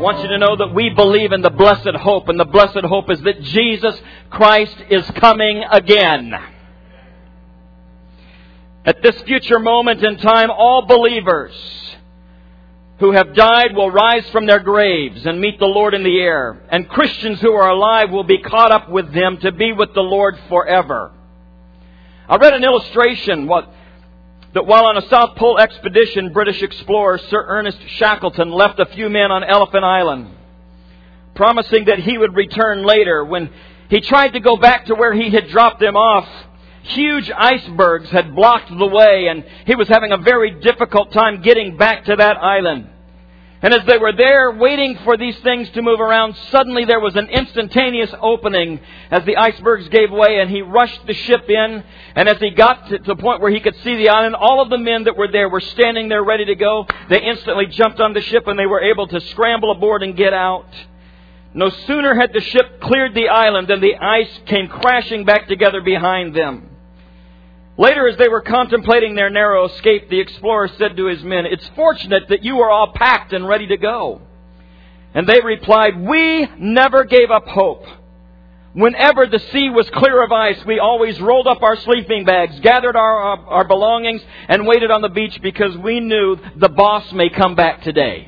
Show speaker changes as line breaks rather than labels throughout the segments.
want you to know that we believe in the blessed hope, and the blessed hope is that Jesus Christ is coming again. At this future moment in time, all believers who have died will rise from their graves and meet the Lord in the air. And Christians who are alive will be caught up with them to be with the Lord forever. I read an illustration that while on a South Pole expedition, British explorer Sir Ernest Shackleton left a few men on Elephant Island, promising that he would return later. When he tried to go back to where he had dropped them off, huge icebergs had blocked the way, and he was having a very difficult time getting back to that island. And as they were there waiting for these things to move around, suddenly there was an instantaneous opening as the icebergs gave way, and he rushed the ship in. And as he got to the point where he could see the island, all of the men that were there were standing there ready to go. They instantly jumped on the ship and they were able to scramble aboard and get out. No sooner had the ship cleared the island than the ice came crashing back together behind them. Later, as they were contemplating their narrow escape, the explorer said to his men, "It's fortunate that you are all packed and ready to go." And they replied, "We never gave up hope. Whenever the sea was clear of ice, we always rolled up our sleeping bags, gathered our belongings, and waited on the beach because we knew the boss may come back today."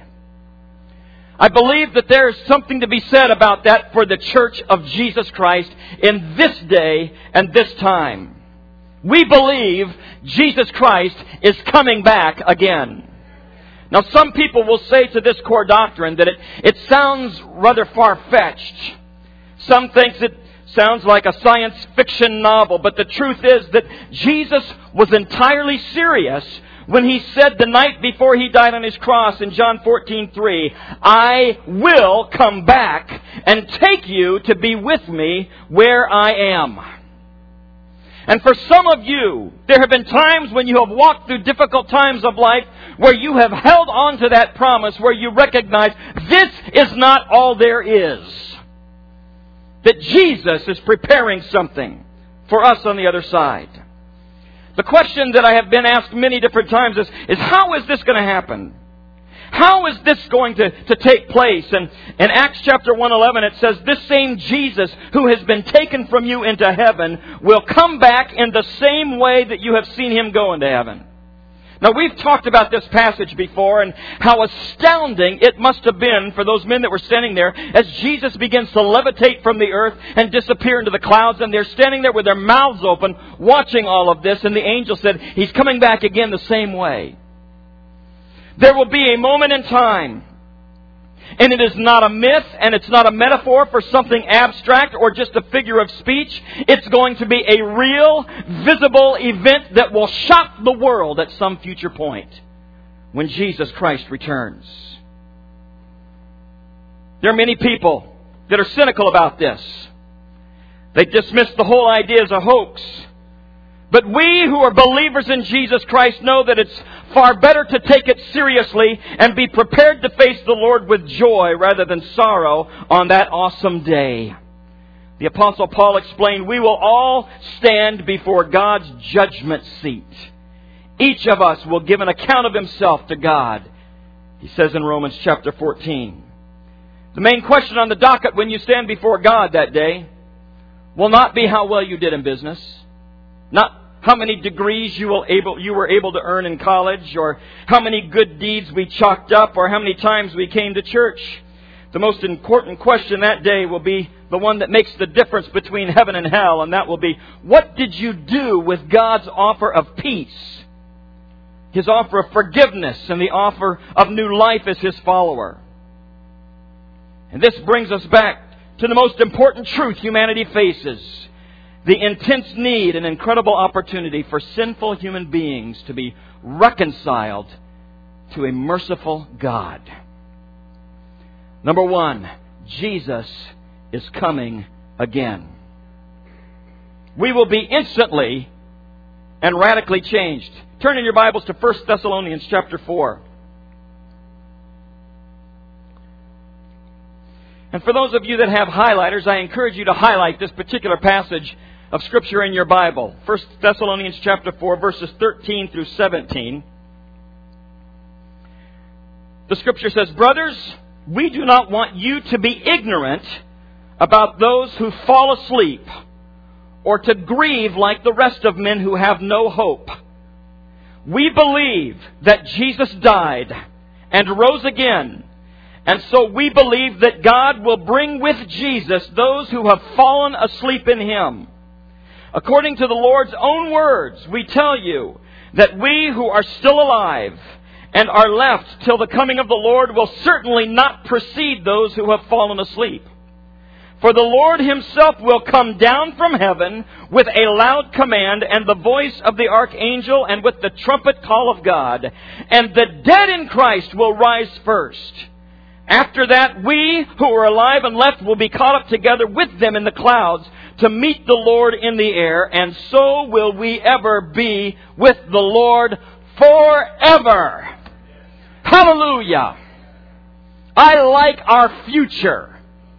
I believe that there is something to be said about that for the Church of Jesus Christ in this day and this time. We believe Jesus Christ is coming back again. Now, some people will say to this core doctrine that it sounds rather far-fetched. Some think it sounds like a science fiction novel, but the truth is that Jesus was entirely serious when He said the night before He died on His cross in John 14:3, "I will come back and take you to be with me where I am." And for some of you, there have been times when you have walked through difficult times of life where you have held on to that promise, where you recognize this is not all there is. That Jesus is preparing something for us on the other side. The question that I have been asked many different times is how is this going to happen? How is this going to take place? And in Acts chapter 1:11 it says, "This same Jesus who has been taken from you into heaven will come back in the same way that you have seen Him go into heaven." Now, we've talked about this passage before and how astounding it must have been for those men that were standing there as Jesus begins to levitate from the earth and disappear into the clouds, and they're standing there with their mouths open watching all of this, and the angel said, "He's coming back again the same way." There will be a moment in time, and it is not a myth and it's not a metaphor for something abstract or just a figure of speech. It's going to be a real, visible event that will shock the world at some future point when Jesus Christ returns. There are many people that are cynical about this. They dismiss the whole idea as a hoax. But we who are believers in Jesus Christ know that it's far better to take it seriously and be prepared to face the Lord with joy rather than sorrow on that awesome day. The Apostle Paul explained, we will all stand before God's judgment seat. Each of us will give an account of himself to God, he says in Romans chapter 14. The main question on the docket when you stand before God that day will not be how well you did in business, not how many degrees you were able to earn in college, or how many good deeds we chalked up, or how many times we came to church. The most important question that day will be the one that makes the difference between heaven and hell, and that will be, what did you do with God's offer of peace, His offer of forgiveness, and the offer of new life as His follower? And this brings us back to the most important truth humanity faces: the intense need and incredible opportunity for sinful human beings to be reconciled to a merciful God. Number one, Jesus is coming again. We will be instantly and radically changed. Turn in your Bibles to 1 Thessalonians chapter 4. And for those of you that have highlighters, I encourage you to highlight this particular passage of Scripture in your Bible. 1 Thessalonians chapter 4, verses 13 through 17. The Scripture says, "Brothers, we do not want you to be ignorant about those who fall asleep, or to grieve like the rest of men who have no hope. We believe that Jesus died and rose again, and so we believe that God will bring with Jesus those who have fallen asleep in Him. According to the Lord's own words, we tell you that we who are still alive and are left till the coming of the Lord will certainly not precede those who have fallen asleep. For the Lord Himself will come down from heaven with a loud command and the voice of the archangel and with the trumpet call of God. And the dead in Christ will rise first. After that, we who are alive and left will be caught up together with them in the clouds to meet the Lord in the air. And so will we ever be with the Lord forever. Hallelujah! I like our future.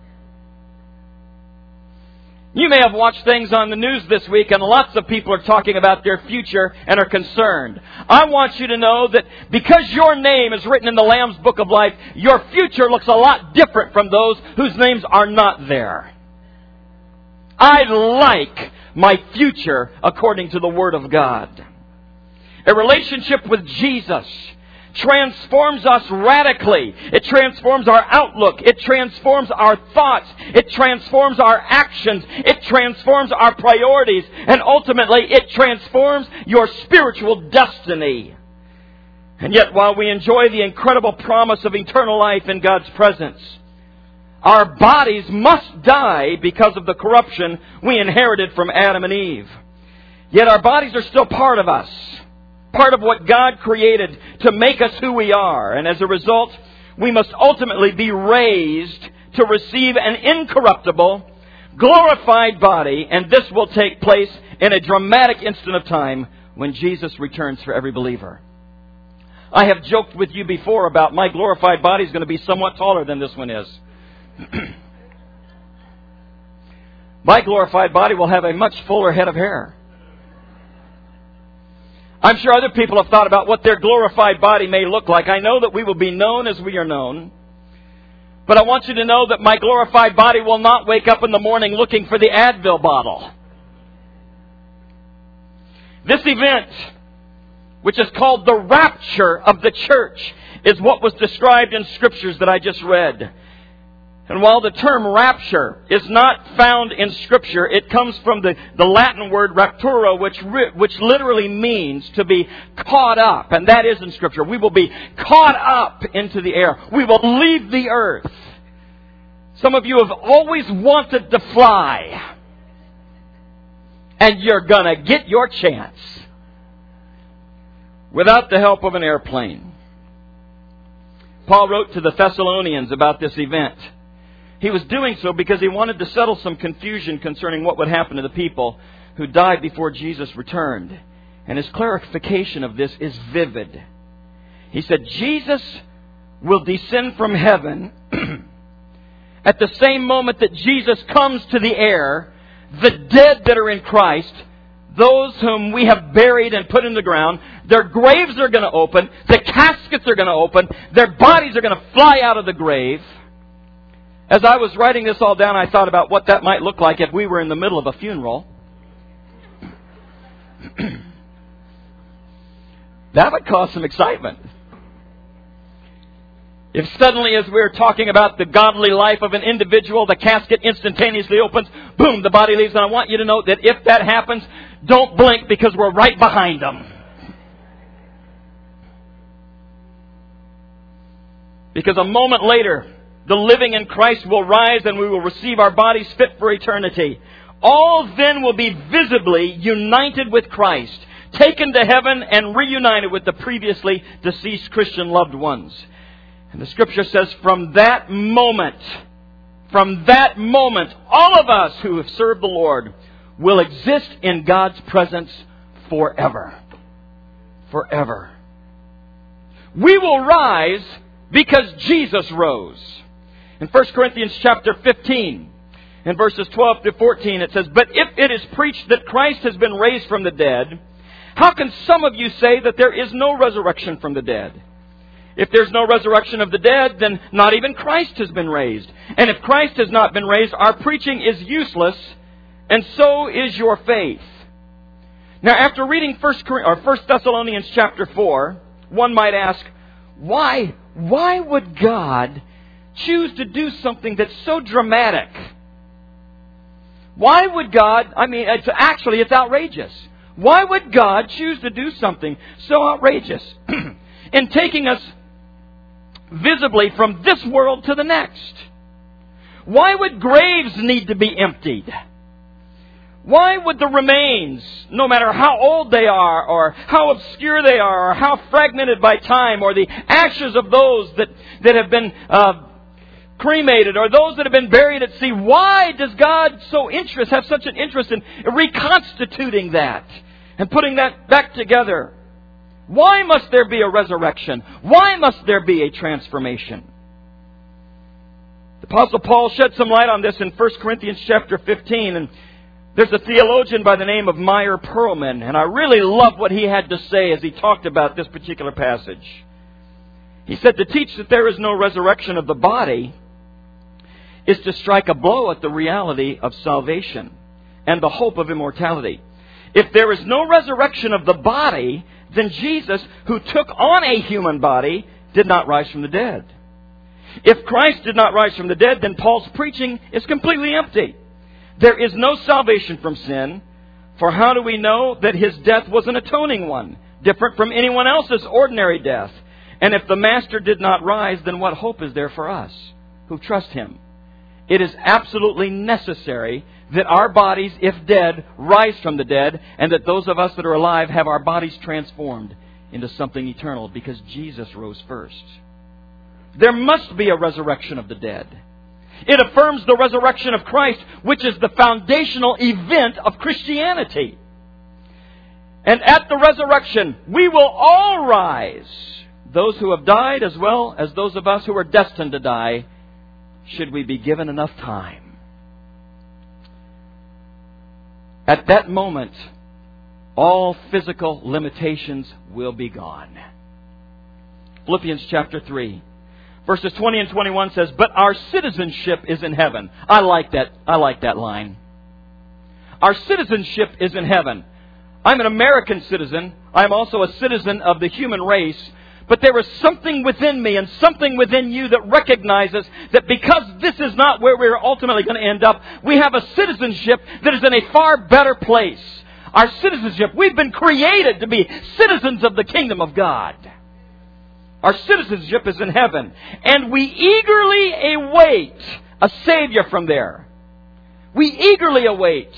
You may have watched things on the news this week, and lots of people are talking about their future and are concerned. I want you to know that because your name is written in the Lamb's Book of Life, your future looks a lot different from those whose names are not there. I like my future according to the Word of God. A relationship with Jesus transforms us radically. It transforms our outlook. It transforms our thoughts. It transforms our actions. It transforms our priorities. And ultimately, it transforms your spiritual destiny. And yet, while we enjoy the incredible promise of eternal life in God's presence, our bodies must die because of the corruption we inherited from Adam and Eve. Yet our bodies are still part of us. Part of what God created to make us who we are. And as a result, we must ultimately be raised to receive an incorruptible, glorified body. And this will take place in a dramatic instant of time when Jesus returns for every believer. I have joked with you before about my glorified body is going to be somewhat taller than this one is. My glorified body will have a much fuller head of hair. I'm sure other people have thought about what their glorified body may look like. I know that we will be known as we are known. But I want you to know that my glorified body will not wake up in the morning looking for the Advil bottle. This event, which is called the rapture of the church, is what was described in scriptures that I just read. And while the term rapture is not found in Scripture, it comes from the Latin word rapturo, which literally means to be caught up. And that is in Scripture. We will be caught up into the air. We will leave the earth. Some of you have always wanted to fly. And you're going to get your chance without the help of an airplane. Paul wrote to the Thessalonians about this event. He was doing so because he wanted to settle some confusion concerning what would happen to the people who died before Jesus returned. And his clarification of this is vivid. He said, Jesus will descend from heaven at the same moment that Jesus comes to the air. The dead that are in Christ, those whom we have buried and put in the ground, their graves are going to open, the caskets are going to open, their bodies are going to fly out of the grave. As I was writing this all down, I thought about what that might look like if we were in the middle of a funeral. That would cause some excitement. If suddenly, as we're talking about the godly life of an individual, the casket instantaneously opens, boom, the body leaves. And I want you to note that if that happens, don't blink because we're right behind them. Because a moment later, the living in Christ will rise and we will receive our bodies fit for eternity. All then will be visibly united with Christ, taken to heaven and reunited with the previously deceased Christian loved ones. And the Scripture says from that moment, all of us who have served the Lord will exist in God's presence forever. Forever. We will rise because Jesus rose. In 1 Corinthians chapter 15, in verses 12 to 14, it says, "But if it is preached that Christ has been raised from the dead, how can some of you say that there is no resurrection from the dead? If there's no resurrection of the dead, then not even Christ has been raised. And if Christ has not been raised, our preaching is useless, and so is your faith. Now, after reading 1 Thessalonians chapter 4, one might ask, why would God choose to do something that's so dramatic? Why would God, it's outrageous. Why would God choose to do something so outrageous in taking us visibly from this world to the next? Why would graves need to be emptied? Why would the remains, no matter how old they are, or how obscure they are, or how fragmented by time, or the ashes of those that have been cremated, or those that have been buried at sea, why does God have such an interest in reconstituting that and putting that back together? Why must there be a resurrection? Why must there be a transformation? The Apostle Paul shed some light on this in 1 Corinthians chapter 15, and there's a theologian by the name of Meyer Perlman, and I really love what he had to say as he talked about this particular passage. He said, to teach that there is no resurrection of the body is to strike a blow at the reality of salvation and the hope of immortality. If there is no resurrection of the body, then Jesus, who took on a human body, did not rise from the dead. If Christ did not rise from the dead, then Paul's preaching is completely empty. There is no salvation from sin, for how do we know that His death was an atoning one, different from anyone else's ordinary death? And if the Master did not rise, then what hope is there for us who trust Him? It is absolutely necessary that our bodies, if dead, rise from the dead, and that those of us that are alive have our bodies transformed into something eternal, because Jesus rose first. There must be a resurrection of the dead. It affirms the resurrection of Christ, which is the foundational event of Christianity. And at the resurrection, we will all rise. Those who have died as well as those of us who are destined to die, should we be given enough time. At that moment, all physical limitations will be gone. Philippians chapter 3. Verses 20 and 21 says, but our citizenship is in heaven. I like that line. Our citizenship is in heaven. I'm an American citizen. I'm also a citizen of the human race. But there is something within me and something within you that recognizes that because this is not where we're ultimately going to end up, we have a citizenship that is in a far better place. Our citizenship, we've been created to be citizens of the kingdom of God. Our citizenship is in heaven. And we eagerly await a Savior from there. We eagerly await.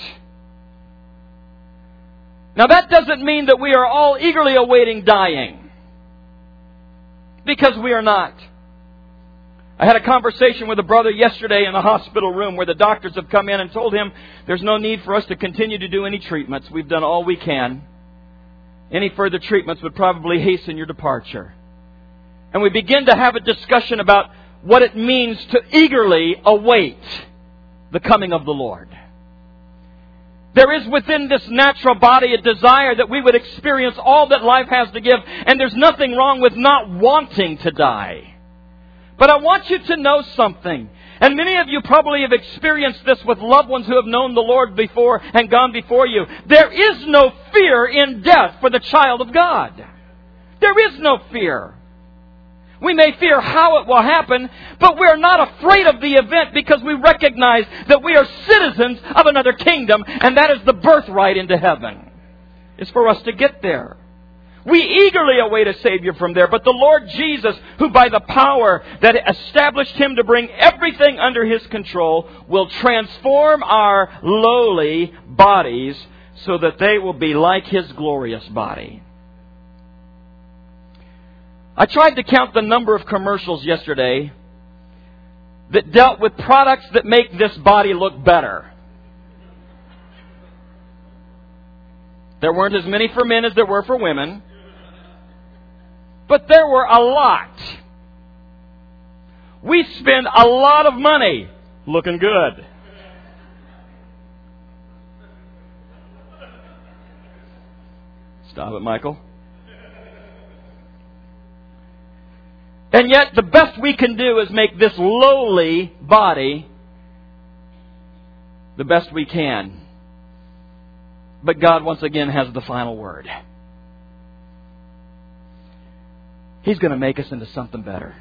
Now that doesn't mean that we are all eagerly awaiting dying. Because we are not. I had a conversation with a brother yesterday in the hospital room where the doctors have come in and told him there's no need for us to continue to do any treatments. We've done all we can. Any further treatments would probably hasten your departure. And we begin to have a discussion about what it means to eagerly await the coming of the Lord. There is within this natural body a desire that we would experience all that life has to give, and there's nothing wrong with not wanting to die. But I want you to know something. And many of you probably have experienced this with loved ones who have known the Lord before and gone before you. There is no fear in death for the child of God. There is no fear. We may fear how it will happen, but we're not afraid of the event because we recognize that we are citizens of another kingdom, and that is the birthright into heaven. It's for us to get there. We eagerly await a Savior from there, but the Lord Jesus, who by the power that established Him to bring everything under His control, will transform our lowly bodies so that they will be like His glorious body. I tried to count the number of commercials yesterday that dealt with products that make this body look better. There weren't as many for men as there were for women, but there were a lot. We spend a lot of money looking good. Stop it, Michael. And yet the best we can do is make this lowly body the best we can. But God once again has the final word. He's going to make us into something better.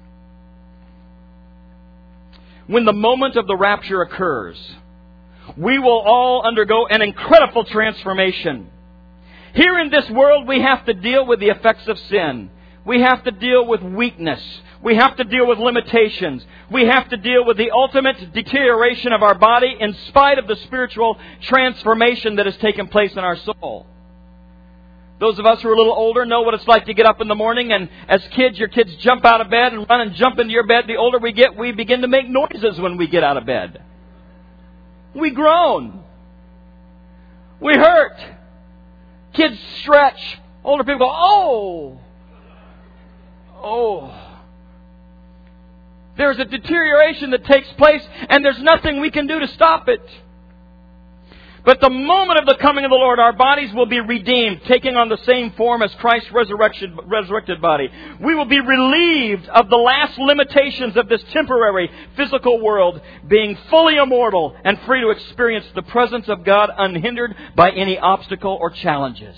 When the moment of the rapture occurs, we will all undergo an incredible transformation. Here in this world, we have to deal with the effects of sin. We have to deal with weakness. We have to deal with limitations. We have to deal with the ultimate deterioration of our body in spite of the spiritual transformation that has taken place in our soul. Those of us who are a little older know what it's like to get up in the morning, and as kids, your kids jump out of bed and run and jump into your bed. The older we get, we begin to make noises when we get out of bed. We groan. We hurt. Kids stretch. Older people go, oh. Oh. There's a deterioration that takes place, and there's nothing we can do to stop it. But the moment of the coming of the Lord, our bodies will be redeemed, taking on the same form as Christ's resurrected body. We will be relieved of the last limitations of this temporary physical world, being fully immortal and free to experience the presence of God unhindered by any obstacle or challenges.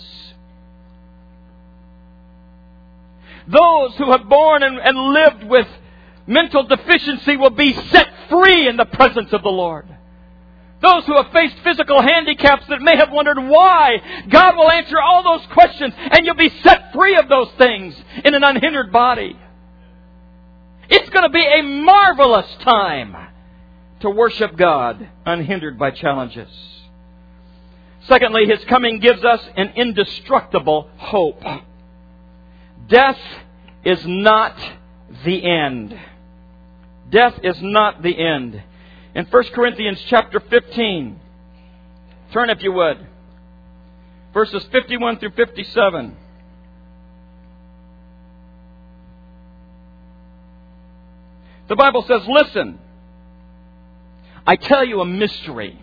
Those who have borne and lived with mental deficiency will be set free in the presence of the Lord. Those who have faced physical handicaps that may have wondered why, God will answer all those questions, and you'll be set free of those things in an unhindered body. It's going to be a marvelous time to worship God unhindered by challenges. Secondly, His coming gives us an indestructible hope. Death is not the end. Death is not the end. In 1 Corinthians chapter 15, turn if you would, verses 51 through 57. The Bible says, listen, I tell you a mystery.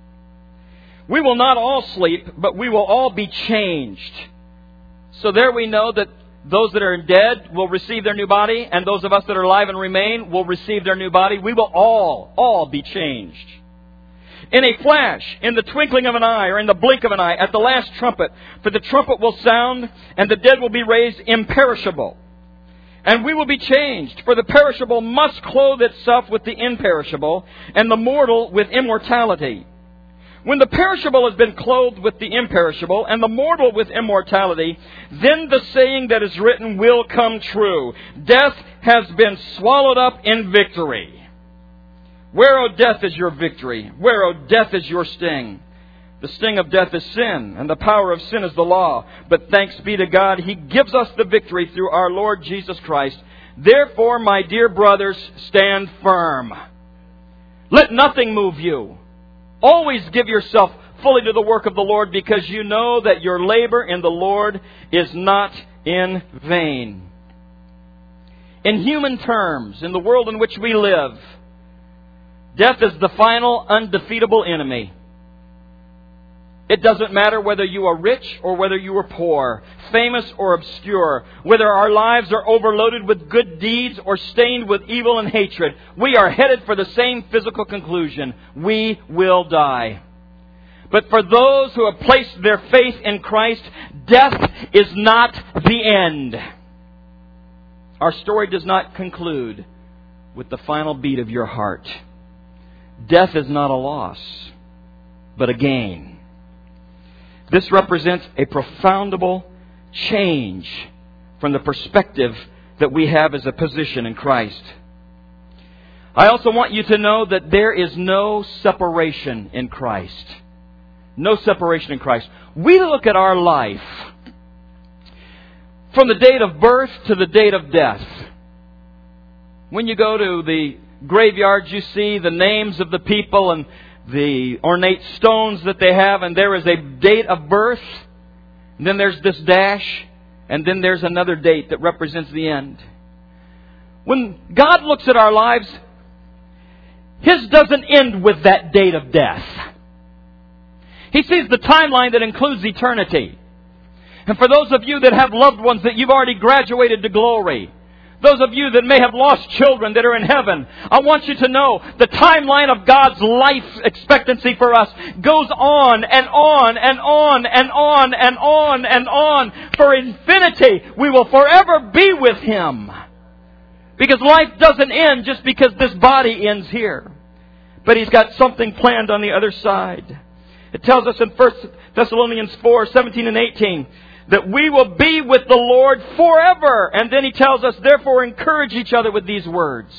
We will not all sleep, but we will all be changed. So there we know that those that are dead will receive their new body, and those of us that are alive and remain will receive their new body. We will all be changed. In a flash, in the twinkling of an eye, or in the blink of an eye, at the last trumpet. For the trumpet will sound, and the dead will be raised imperishable. And we will be changed. For the perishable must clothe itself with the imperishable, and the mortal with immortality. When the perishable has been clothed with the imperishable, and the mortal with immortality, then the saying that is written will come true. Death has been swallowed up in victory. Where, O death, is your victory? Where, O death, is your sting? The sting of death is sin, and the power of sin is the law. But thanks be to God, He gives us the victory through our Lord Jesus Christ. Therefore, my dear brothers, stand firm. Let nothing move you. Always give yourself fully to the work of the Lord, because you know that your labor in the Lord is not in vain. In human terms, in the world in which we live, death is the final undefeatable enemy. It doesn't matter whether you are rich or whether you are poor, famous or obscure, whether our lives are overloaded with good deeds or stained with evil and hatred. We are headed for the same physical conclusion. We will die. But for those who have placed their faith in Christ, death is not the end. Our story does not conclude with the final beat of your heart. Death is not a loss, but a gain. This represents a profoundable change from the perspective that we have as a position in Christ. I also want you to know that there is no separation in Christ. No separation in Christ. We look at our life from the date of birth to the date of death. When you go to the graveyards, you see the names of the people and the ornate stones that they have, and there is a date of birth, and then there's this dash, and then there's another date that represents the end. When God looks at our lives, His doesn't end with that date of death. He sees the timeline that includes eternity. And for those of you that have loved ones that you've already graduated to glory, Those of you that may have lost children that are in heaven, I want you to know the timeline of God's life expectancy for us goes on and on and on and on and on and on. For infinity, we will forever be with Him. Because life doesn't end just because this body ends here. But He's got something planned on the other side. It tells us in 1 Thessalonians 4:17 and 18, that we will be with the Lord forever. And then He tells us, therefore, encourage each other with these words.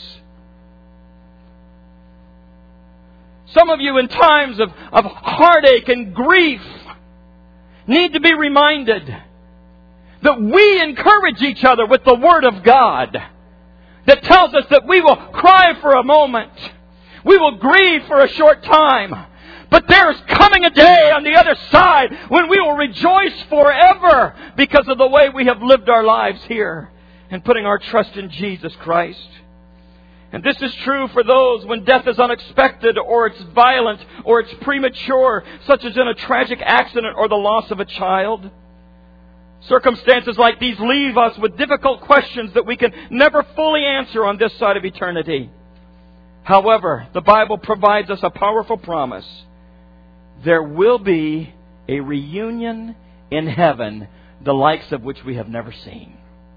Some of you in times of heartache and grief need to be reminded that we encourage each other with the Word of God that tells us that we will cry for a moment. We will grieve for a short time. But there is coming a day on the other side when we will rejoice forever because of the way we have lived our lives here and putting our trust in Jesus Christ. And this is true for those when death is unexpected or it's violent or it's premature, such as in a tragic accident or the loss of a child. Circumstances like these leave us with difficult questions that we can never fully answer on this side of eternity. However, the Bible provides us a powerful promise. There will be a reunion in heaven, the likes of which we have never seen.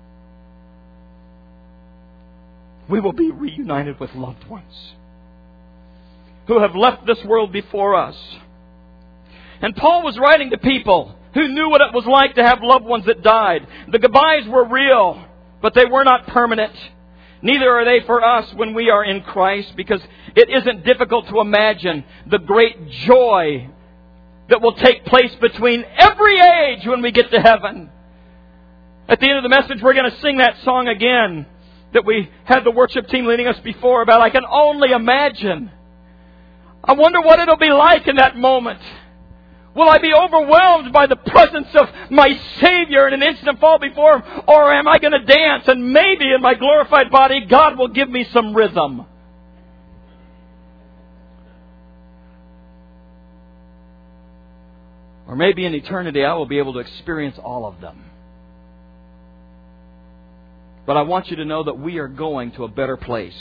We will be reunited with loved ones who have left this world before us. And Paul was writing to people who knew what it was like to have loved ones that died. The goodbyes were real, but they were not permanent. Neither are they for us when we are in Christ, because it isn't difficult to imagine the great joy that will take place between every age when we get to heaven. At the end of the message, we're going to sing that song again that we had the worship team leading us before about. I can only imagine. I wonder what it'll be like in that moment. Will I be overwhelmed by the presence of my Savior in an instant fall before Him? Or am I going to dance and maybe in my glorified body God will give me some rhythm? Or maybe in eternity I will be able to experience all of them. But I want you to know that we are going to a better place.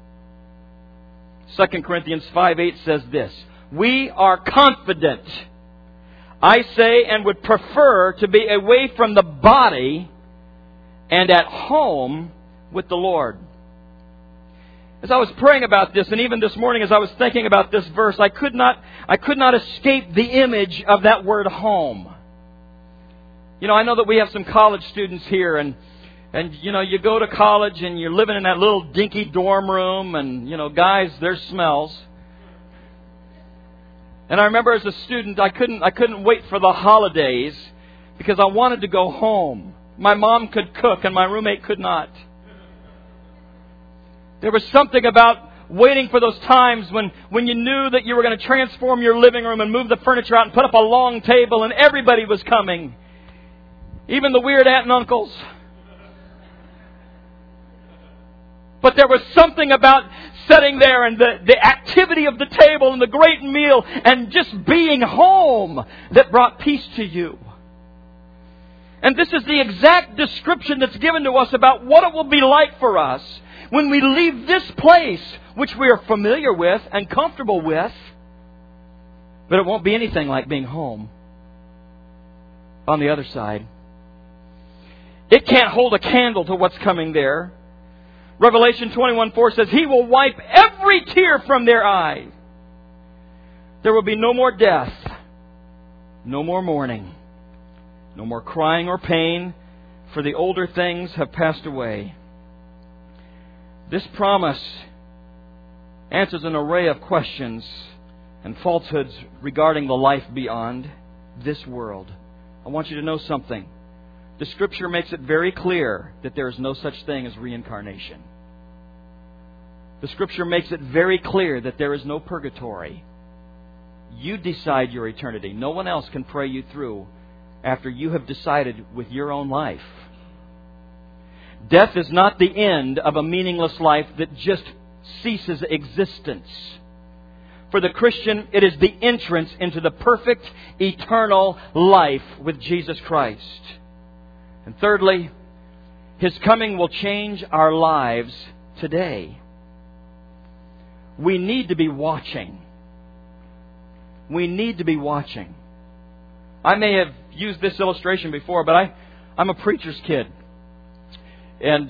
2 Corinthians 5:8 says this, we are confident, I say, and would prefer to be away from the body and at home with the Lord. As I was praying about this, and even this morning as I was thinking about this verse, I could not escape the image of that word home. You know, I know that we have some college students here, and you know, you go to college and you're living in that little dinky dorm room, and you know, guys, there's smells. And I remember as a student, I couldn't wait for the holidays because I wanted to go home. My mom could cook and my roommate could not. There was something about waiting for those times when you knew that you were going to transform your living room and move the furniture out and put up a long table and everybody was coming. Even the weird aunt and uncles. But there was something about sitting there and the activity of the table and the great meal and just being home that brought peace to you. And this is the exact description that's given to us about what it will be like for us when we leave this place, which we are familiar with and comfortable with. But it won't be anything like being home on the other side. It can't hold a candle to what's coming there. Revelation 21:4 says, He will wipe every tear from their eye. There will be no more death, no more mourning, no more crying or pain, for the older things have passed away. This promise answers an array of questions and falsehoods regarding the life beyond this world. I want you to know something. The Scripture makes it very clear that there is no such thing as reincarnation. The Scripture makes it very clear that there is no purgatory. You decide your eternity. No one else can pray you through after you have decided with your own life. Death is not the end of a meaningless life that just ceases existence. For the Christian, it is the entrance into the perfect, eternal life with Jesus Christ. And thirdly, His coming will change our lives today. We need to be watching. We need to be watching. I may have used this illustration before, but I'm a preacher's kid. And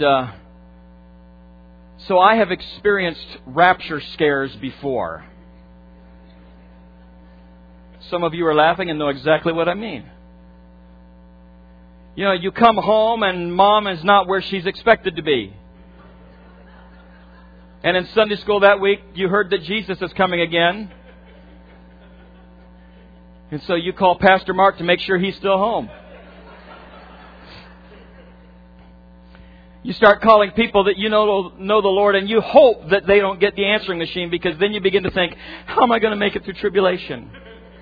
so I have experienced rapture scares before. Some of you are laughing and know exactly what I mean. You know, you come home and Mom is not where she's expected to be. And in Sunday school that week, you heard that Jesus is coming again. And so you call Pastor Mark to make sure he's still home. You start calling people that you know the Lord, and you hope that they don't get the answering machine, because then you begin to think, how am I going to make it through tribulation?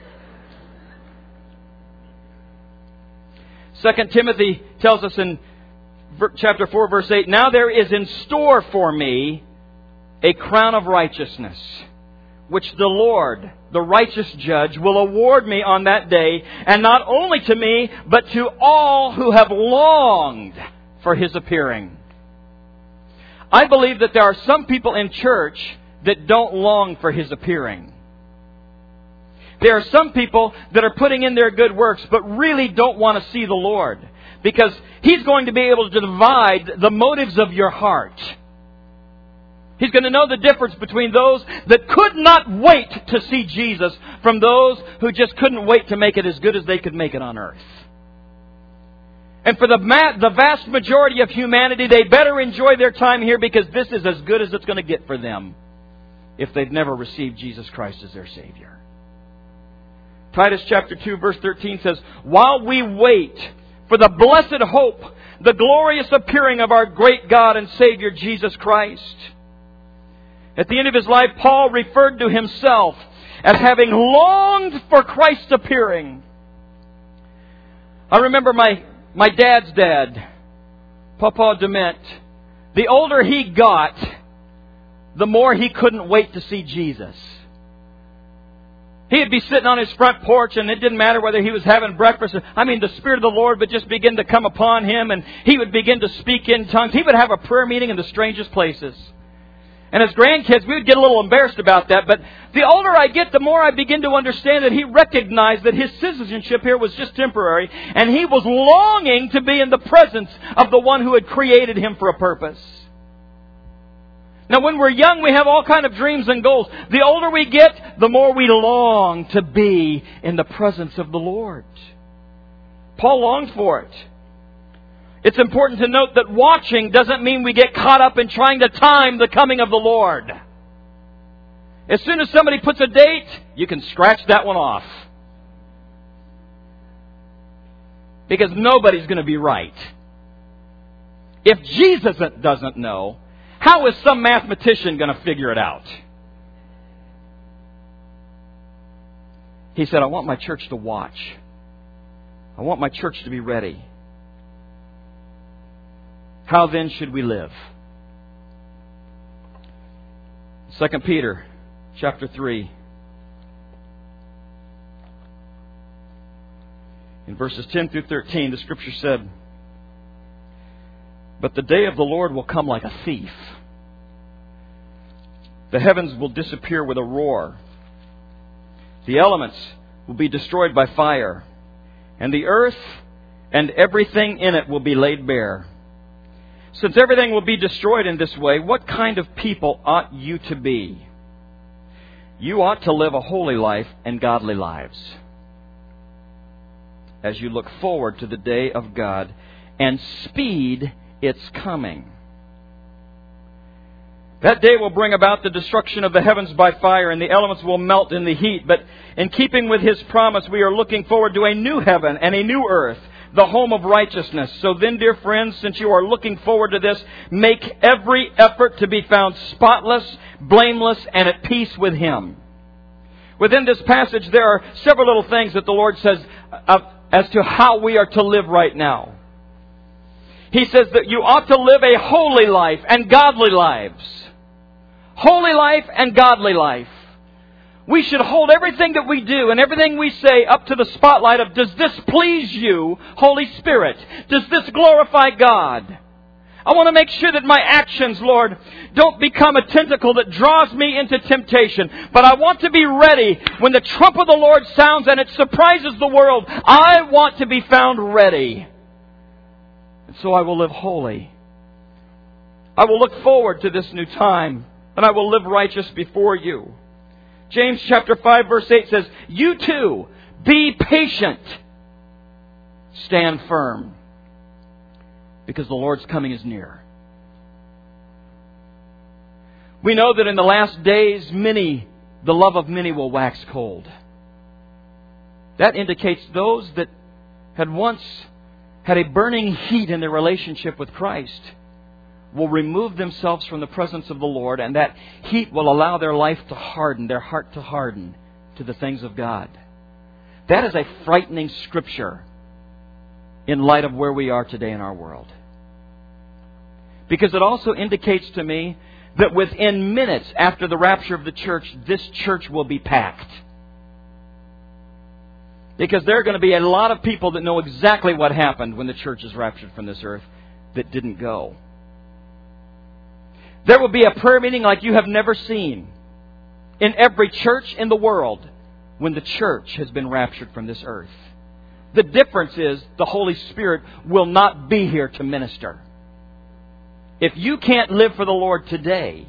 2 Timothy tells us in chapter 4, verse 8, "Now there is in store for me a crown of righteousness, which the Lord, the righteous judge, will award me on that day, and not only to me, but to all who have longed for His appearing." I believe that there are some people in church that don't long for His appearing. There are some people that are putting in their good works, but really don't want to see the Lord, because He's going to be able to divide the motives of your heart. He's going to know the difference between those that could not wait to see Jesus from those who just couldn't wait to make it as good as they could make it on earth. And for the vast majority of humanity, they better enjoy their time here, because this is as good as it's going to get for them if they've never received Jesus Christ as their Savior. Titus chapter 2 verse 13 says, "While we wait for the blessed hope, the glorious appearing of our great God and Savior Jesus Christ." At the end of his life, Paul referred to himself as having longed for Christ's appearing. I remember my dad's dad, Papa Dement. The older he got, the more he couldn't wait to see Jesus. He'd be sitting on his front porch, and it didn't matter whether he was having breakfast. The Spirit of the Lord would just begin to come upon him, and he would begin to speak in tongues. He would have a prayer meeting in the strangest places. And as grandkids, we would get a little embarrassed about that. But the older I get, the more I begin to understand that he recognized that his citizenship here was just temporary, and he was longing to be in the presence of the one who had created him for a purpose. Now, when we're young, we have all kinds of dreams and goals. The older we get, the more we long to be in the presence of the Lord. Paul longed for it. It's important to note that watching doesn't mean we get caught up in trying to time the coming of the Lord. As soon as somebody puts a date, you can scratch that one off. Because nobody's going to be right. If Jesus doesn't know, how is some mathematician going to figure it out? He said, "I want my church to watch. I want my church to be ready." How then should we live? 2 Peter chapter 3. In verses 10 through 13, the Scripture said, "But the day of the Lord will come like a thief. The heavens will disappear with a roar. The elements will be destroyed by fire, and the earth and everything in it will be laid bare. Since everything will be destroyed in this way, what kind of people ought you to be? You ought to live a holy life and godly lives, as you look forward to the day of God and speed its coming. That day will bring about the destruction of the heavens by fire, and the elements will melt in the heat. But in keeping with His promise, we are looking forward to a new heaven and a new earth, the home of righteousness. So then, dear friends, since you are looking forward to this, make every effort to be found spotless, blameless, and at peace with Him." Within this passage, there are several little things that the Lord says as to how we are to live right now. He says that you ought to live a holy life and godly lives. Holy life and godly life. We should hold everything that we do and everything we say up to the spotlight of, does this please you, Holy Spirit? Does this glorify God? I want to make sure that my actions, Lord, don't become a tentacle that draws me into temptation. But I want to be ready when the trump of the Lord sounds and it surprises the world. I want to be found ready. And so I will live holy. I will look forward to this new time, and I will live righteous before you. James chapter 5 verse 8 says, you too, be patient. Stand firm. Because the Lord's coming is near. We know that in the last days, the love of many will wax cold. That indicates those that had once had a burning heat in their relationship with Christ will remove themselves from the presence of the Lord, and that heat will allow their life to harden, their heart to harden to the things of God. That is a frightening scripture in light of where we are today in our world. Because it also indicates to me that within minutes after the rapture of the church, this church will be packed. Because there are going to be a lot of people that know exactly what happened when the church is raptured from this earth that didn't go. There will be a prayer meeting like you have never seen in every church in the world when the church has been raptured from this earth. The difference is the Holy Spirit will not be here to minister. If you can't live for the Lord today,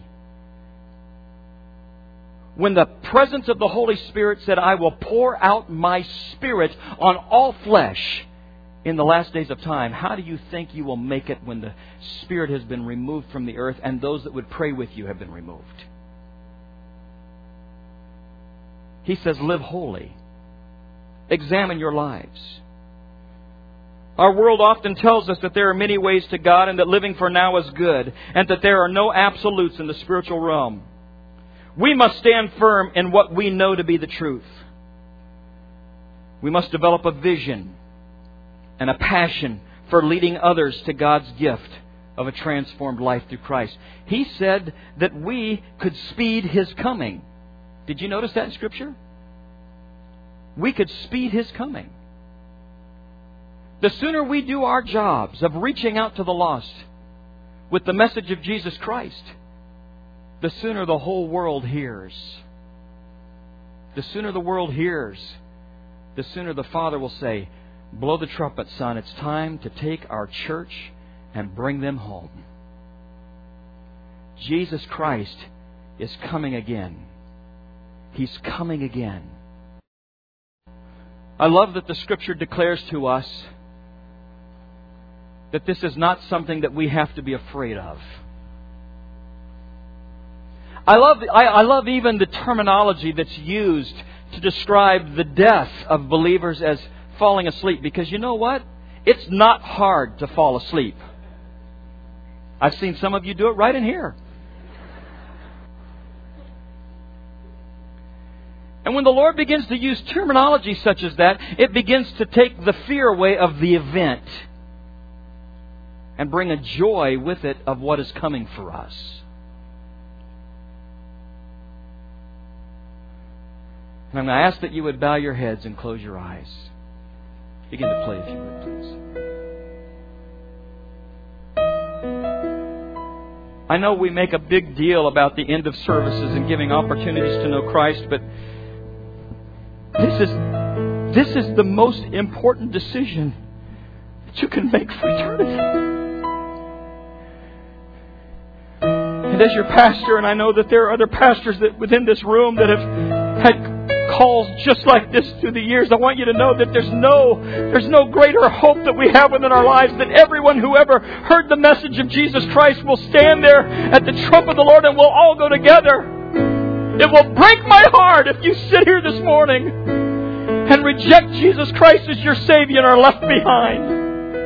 when the presence of the Holy Spirit said, I will pour out my Spirit on all flesh in the last days of time, how do you think you will make it when the Spirit has been removed from the earth and those that would pray with you have been removed? He says, live holy. Examine your lives. Our world often tells us that there are many ways to God and that living for now is good and that there are no absolutes in the spiritual realm. We must stand firm in what we know to be the truth. We must develop a vision and a passion for leading others to God's gift of a transformed life through Christ. He said that we could speed His coming. Did you notice that in Scripture? We could speed His coming. The sooner we do our jobs of reaching out to the lost with the message of Jesus Christ, the sooner the whole world hears. The sooner the world hears, the sooner the Father will say, blow the trumpet, Son. It's time to take our church and bring them home. Jesus Christ is coming again. He's coming again. I love that the Scripture declares to us that this is not something that we have to be afraid of. I love even the terminology that's used to describe the death of believers as falling asleep. Because you know what? It's not hard to fall asleep. I've seen some of you do it right in here. And when the Lord begins to use terminology such as that, it begins to take the fear away of the event and bring a joy with it of what is coming for us. And I'm going to ask that you would bow your heads and close your eyes. Begin to play if you would, please. I know we make a big deal about the end of services and giving opportunities to know Christ, but this is the most important decision that you can make for eternity. And as your pastor, and I know that there are other pastors that within this room that have had calls just like this through the years, I want you to know that there's no greater hope that we have within our lives, that everyone who ever heard the message of Jesus Christ will stand there at the trump of the Lord and we'll all go together. It will break my heart if you sit here this morning and reject Jesus Christ as your Savior and are left behind.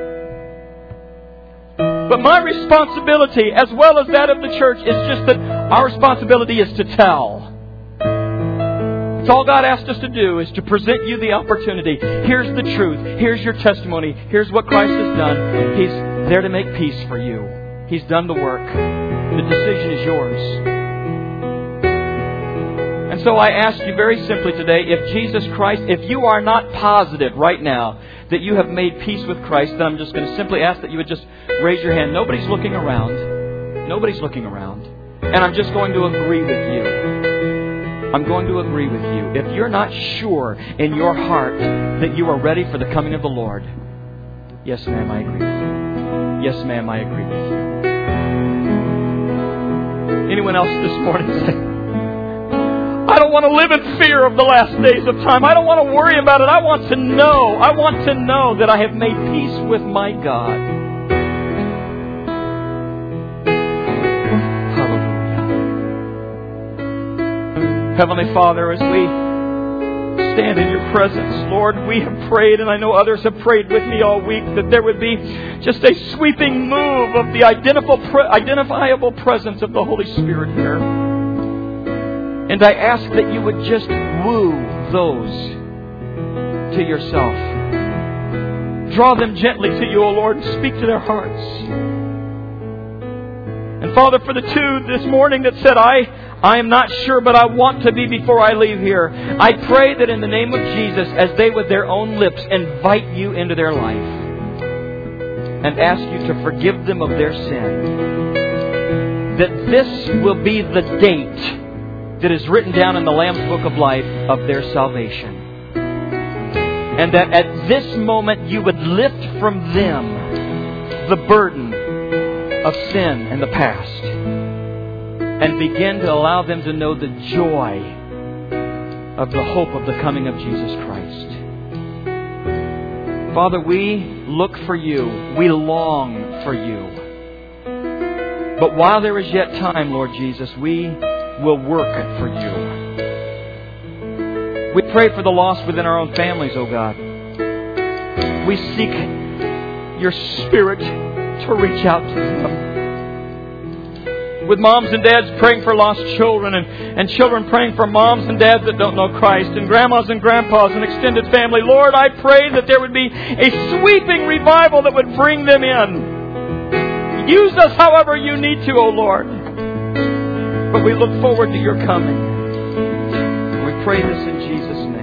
But my responsibility, as well as that of the church, is just that our responsibility is to tell. It's all God asked us to do, is to present you the opportunity. Here's the truth. Here's your testimony. Here's what Christ has done. He's there to make peace for you. He's done the work. The decision is yours. And so I ask you very simply today, if Jesus Christ, if you are not positive right now that you have made peace with Christ, then I'm just going to simply ask that you would just raise your hand. Nobody's looking around. Nobody's looking around. And I'm just going to agree with you. I'm going to agree with you. If you're not sure in your heart that you are ready for the coming of the Lord, yes, ma'am, I agree with you. Yes, ma'am, I agree with you. Anyone else this morning say, I don't want to live in fear of the last days of time. I don't want to worry about it. I want to know. I want to know that I have made peace with my God. Hallelujah. Heavenly Father, as we stand in your presence, Lord, we have prayed, and I know others have prayed with me all week, that there would be just a sweeping move of the identifiable presence of the Holy Spirit here. And I ask that you would just woo those to yourself. Draw them gently to you, O Lord, and speak to their hearts. And Father, for the two this morning that said, I am not sure, but I want to be before I leave here, I pray that in the name of Jesus, as they with their own lips invite you into their life and ask you to forgive them of their sin, that this will be the date that is written down in the Lamb's Book of Life of their salvation. And that at this moment you would lift from them the burden of sin in the past and begin to allow them to know the joy of the hope of the coming of Jesus Christ. Father, we look for you. We long for you. But while there is yet time, Lord Jesus, we will work for you. We pray for the lost within our own families, O God. We seek your Spirit to reach out to them. With moms and dads praying for lost children, and children praying for moms and dads that don't know Christ, and grandmas and grandpas and extended family, Lord, I pray that there would be a sweeping revival that would bring them in. Use us however you need to, O Lord. But we look forward to your coming. We pray this in Jesus' name.